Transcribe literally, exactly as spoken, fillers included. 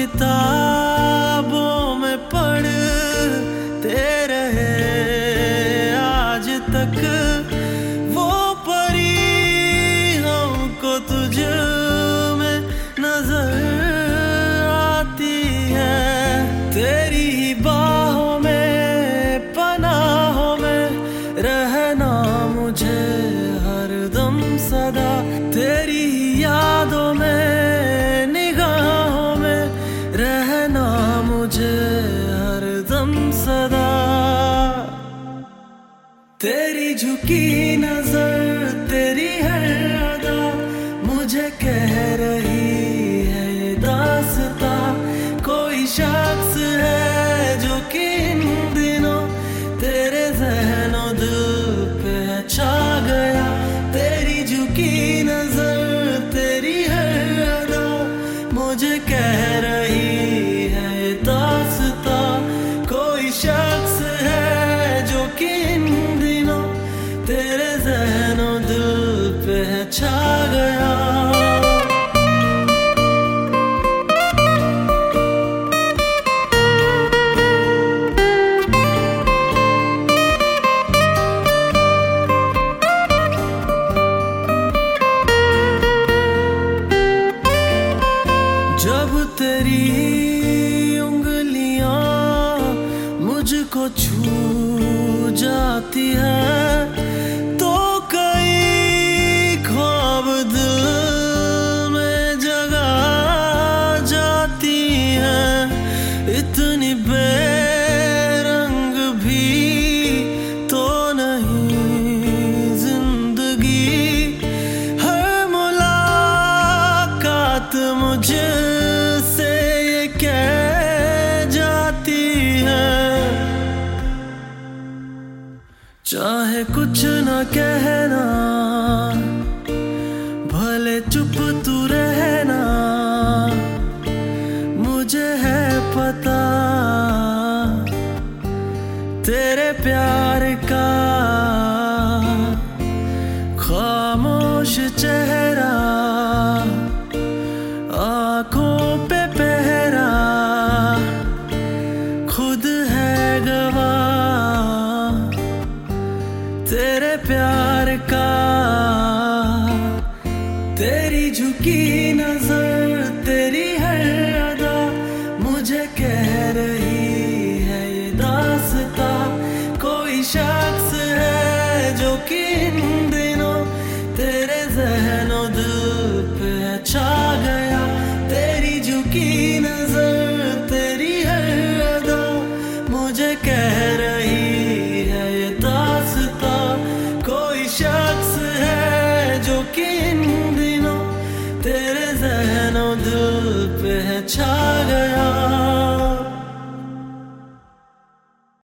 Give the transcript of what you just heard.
किताबों में पढ़ते रहे आज तक, वो परी हमको तुझ में नजर आती है। तेरी बाहों में पनाहों में रहना मुझे हरदम सदा, तेरी यादों में रहना मुझे हरदम सदा। तेरी झुकी नजर तेरी हर अदा मुझे कह रही है ये दास्तां। कोई शख्स है जो कि इन दिनों तेरे ज़हनो दिल पे छा गया। तेरी झुकी नजर तेरी हर अदा मुझे कह रही शख्स है जो कि इन दिनों तेरे ज़हनो दिल पे छा गया। जब तेरी मुझको छू जाती है तो कई ख्वाब दिल में जगा जाती हैं। इतनी बेरंग भी तो नहीं जिंदगी, हर मुलाकात मुझसे ये कह जाती है। चाहे कुछ न कहना भले चुप तू रहना, मुझे है पता तेरे प्यार का खामोश चेहरा, आंखों पे पहरा खुद है गवाह तेरे प्यार का। तेरी झुकी नजर तेरी हर अदा मुझे कह रही है ये दास्तां। कोई शख्स है जो कि इन दिनों तेरे ज़हनो दिल पे छा गया। तेरी झुकी नजर तेरी हर अदा मुझे कह रही है ये दास्तां। कोई शख्स है जो कि इन दिनों तेरे ज़हनो दिल पे छा